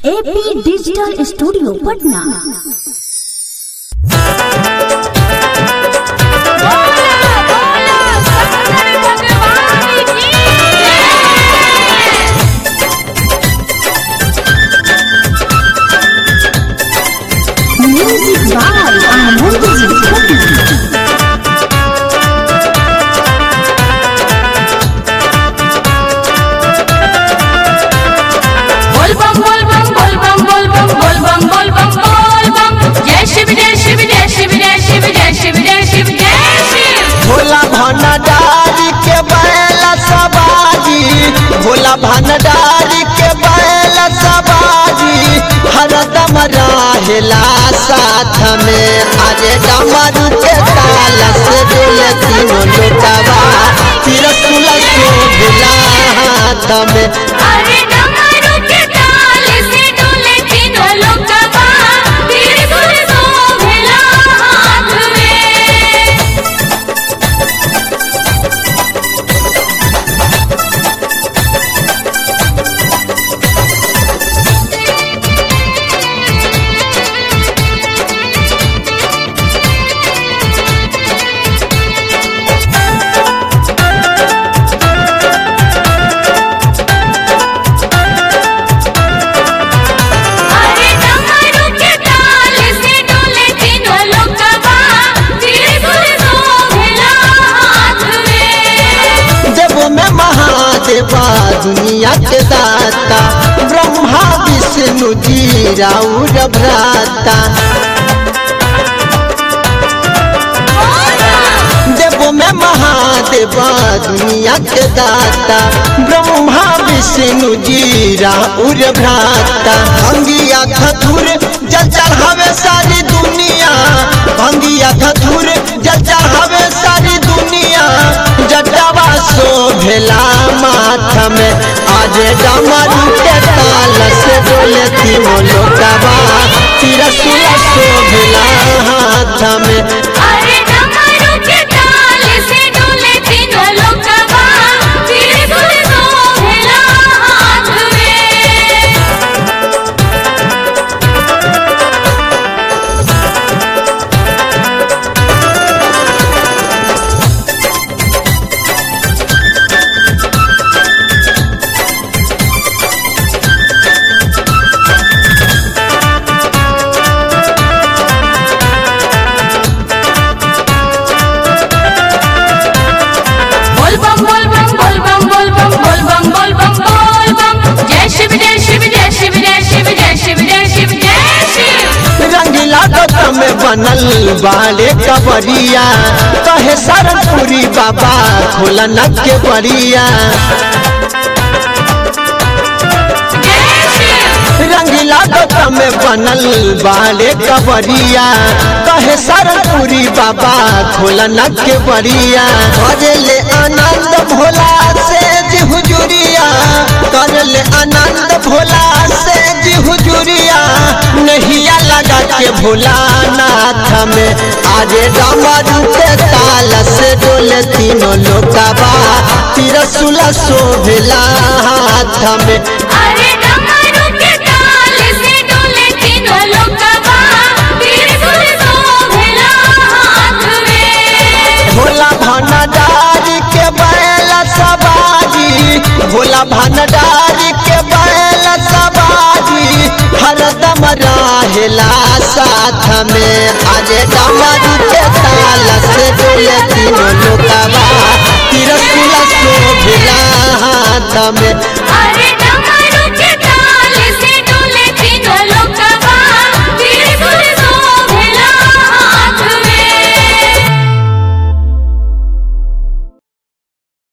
AP digital studio Patna. Music by Anand ji Patna. Bhola Bhandari के बैल सवारी, भोला भंडारी के बैल सवारी, हरदम रहेला साथ में। अरे डमरू के ताल से डोले तीनों लोटवा, त्रिशूल शोभिला हाथ में। अरे डमरू के ताल से डोले तीनों लोटवा, त्रिशूल शोभिला हाथ में। दुनिया के दाता ब्रह्मा विष्णु जी राउर भ्राता, देवों में महादेवा दुनिया के दाता ब्रह्मा विष्णु जी राउर भ्राता। भंगिया धतूर जल चढ़ावे सारी दुनिया, भंगिया धतूर जल चढ़ावे सारी दुनिया, जटावा शोभिला माथ में। आज डमरू के ताल से डोले तीनों लोटवा, त्रिशूल शोभिला हाथ में। अरे डमरू के ताल से डोले तीनों लोटवा, त्रिशूल शोभिला हाथ में। में बनल बाले कबरिया, कहे सरनपुरी बाबा खोलन के बरिया। रंगीला गौतम में बनल बाले कबरिया, कहे सरनपुरी बाबा खोलन के बरिया। भजले आनंद भोला से जी हुजूरिया, करले आनंद भोला से जी हुजूरिया, नहिया लगा के भोलानाथ में। आज डमरू के ताल से डोले तीनों लोटवा, त्रिशूल शोभिला हाथ में। अरे डमरू के ताल से डोले तीनों लोटवा, त्रिशूल शोभिला हाथ में। भोला भंडारी के बैल सवारी, भोला भंडारी के बैल सवारी, हरदम रहेला साथ में। आज डमरू के ताल से डोले तीनों लोटवा, त्रिशूल शोभिला हाथ में।